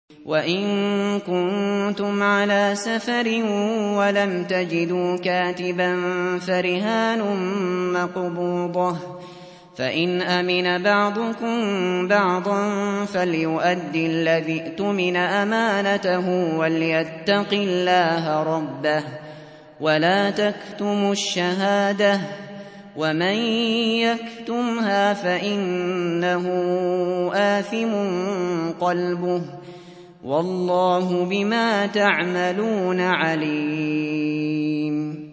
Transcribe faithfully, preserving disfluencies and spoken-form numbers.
وَإِن كُنتُمْ عَلَىٰ سَفَرٍ وَلَمْ تَجِدُوا كَاتِبًا فَرِهَانٌ مَّقْبُوضَةٌ ۖ فَإِنْ أَمِنَ بَعْضُكُم بَعْضًا فَلْيُؤَدِّ الَّذِي اؤْتُمِنَ أَمَانَتَهُ وَلْيَتَّقِ اللَّهَ رَبَّهُ وَلَا تَكْتُمُوا الشَّهَادَةَ ۚ وَمَن يَكْتُمْهَا فَإِنَّهُ آثِمٌ قَلْبُهُ ۗ وَاللَّهُ بِمَا تَعْمَلُونَ عَلِيمٌ.